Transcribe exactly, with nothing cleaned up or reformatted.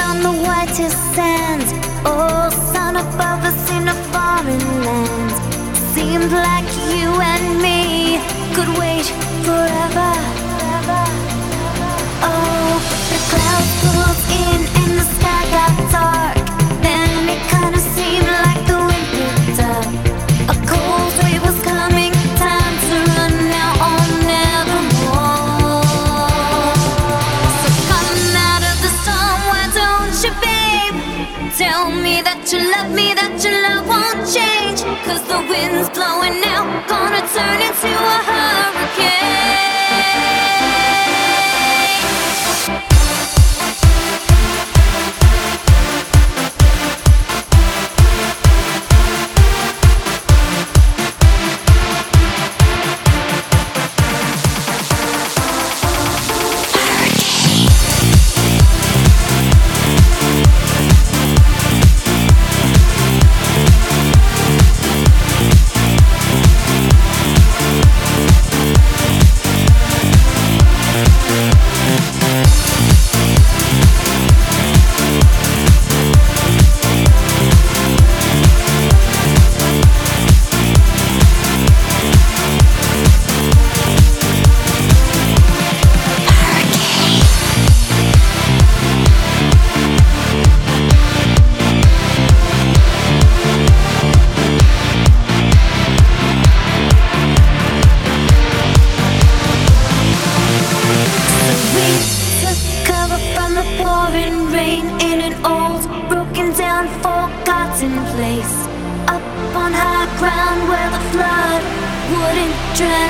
on the whitest sands. Oh, sun above us in a foreign land. Seemed like you and me could wait forever. Oh, the clouds pulled in and the sky got dark. Then it kinda seemed like the wind picked up. A cold wave was coming, time to run now or nevermore. So come out of the storm, why don't you, babe? Tell me that you love me, that your love won't change. Cause the wind's blowing now, gonna turn into a hurricane. Place up on high ground where the flood wouldn't drown.